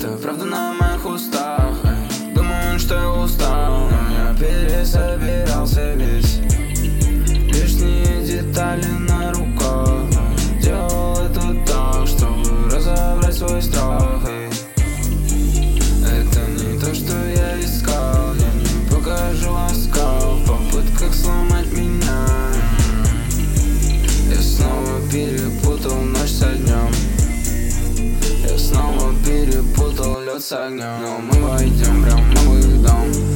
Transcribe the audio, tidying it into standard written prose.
Это правда на моих устах. Думаю, что я устал, но я пересобирался весь. Лишние детали на руках. Делал это так, чтобы разобрать свой страх. Это не то, что я искал. Я не покажу оскал в попытках сломать меня. Я снова перепутал ночь со днем. Я снова перепутал лед с огнем. Но мы войдем прямо в их дом.